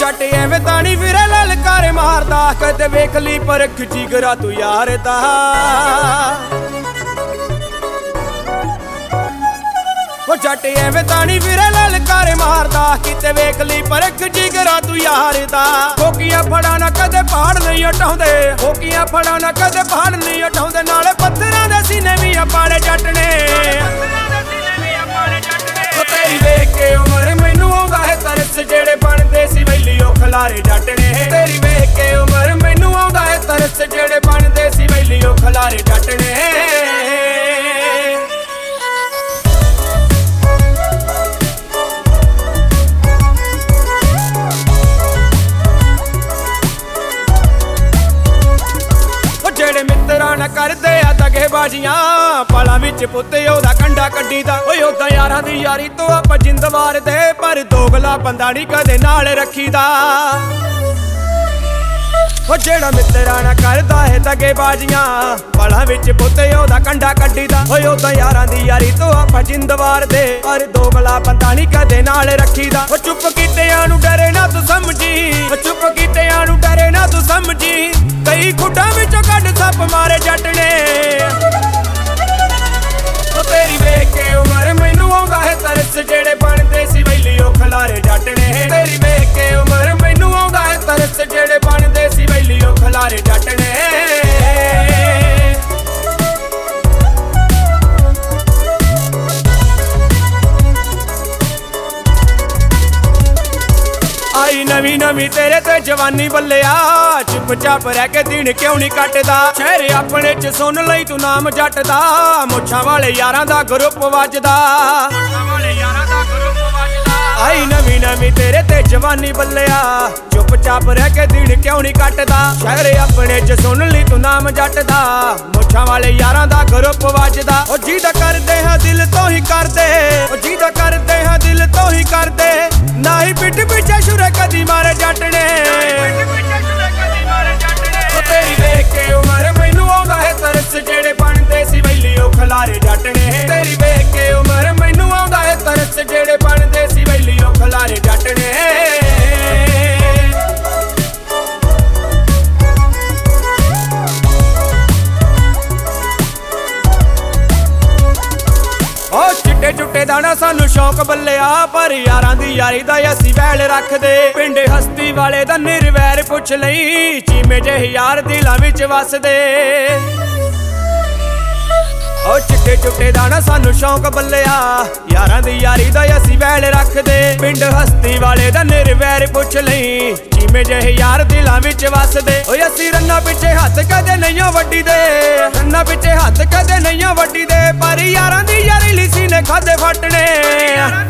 जट एवें तानी फिरे ललकारे मारदा कदे वेख ली परख जिगरा तू यार दा जट एवें तानी फिरे ललकारे मारदा किते वेख ली परख जिगरा तू यार दा होकियां फड़ा ना कदे पहाड़ नहीं उठाउंदे होकियां फड़ा ना कदे पहाड़ नहीं उठाउंदे नाले पत्थरां दे सीने भी पाड़े जट ने तेरी वेख के उमर मैनू आउंदा है तरस जेड़े बनदे सी वैलियो खलारे जट ने तेरी वेख के उमर मैनू आउंदा है तरस जेड़े बनदे सी वैलियो खलारे जट ने जेड़े मित्रा न करदे आ दगेबाजियां पलां विच पुत्ते ओदा कंडा कड्डीदा ओए ओदा यारां दी यारी तो आपां जिंद वारदे पर दोगला बंदा नहीं कदे नाल रखीदा ओ जेड़ा मित्रा न करदा है दगेबाजियां पलां विच पुत्ते ओदा कंडा कड्डीदा ओए ओदा यारां दी यारी तो आपां जिंद वारदे पर दोगला बंदा नहीं कदे नाल रखीदा ओ चुप कीतेआं नूं डरे ना तू समझी ओ चुप कीतेआं नूं डरे ना तू समझी कई खुटा विचों कढ सप मारे जट ने तेरी वेख के उमर मैनू आउंदा है तरस जेड़े बनदे सी वैलियो खलारे जट ने तेरी वेख के उमर मैनू आउंदा है तरस जेड़े बनदे सी वैलियो खलारे जट ने आई नवी नवी तेरे ते जवानी बल्लिया चुप चाप रह के दिन क्यों नहीं कटदा शहरे अपने च सुन लई तू नाम जट दा मुछां वाले यारां दा ग्रुप वजदा आई नवी नवी तेरे ते जवानी बल्लिया चुप चाप रह के दिन क्यों नहीं कटदा शहरे अपने च सुन ली तू नाम जट दा मुछां वाले यारां दा ग्रुप वजदा ओ जिदा करदे हां दिल तो ही करदे ओ जिदा करदे हां दिल तो ही करदे ना ही पिठ पिछे शुरे कदी मारे जट ने तेरी वेख के उमर मैनू आउंदा है तरस जेड़े बनदे सी वैलियो खलारे जट ने तेरी वेख के उमर मैनू आउंदा है तरस जेड़े बनदे सी वैलियो खलारे जट ने चिट्टे चुट्टे दा ना सानू शौक बल्लिया पर यारां दी यारी दा असीं वैल रखदे पिंड हस्ती वाले दा निर्वैर पुछ लई चीमे जेह यार दिलां विच वसदे ओ चिट्टे चुट्टे दा ना सानू शौक बल्लिया यारां दी यारी दा असीं वैल रखदे पिंड हस्ती वाले दा निर्वैर पुछ लई चीमे जेह यार दिलां विच वसदे ओए असीं रन्ना पिछे हत्थ कदे नहीं वड्डी दे रन्ना पिछे हत्थ कदे नहीं वड्डी दे पर यारां दी यारी लिसी ने खादे फटने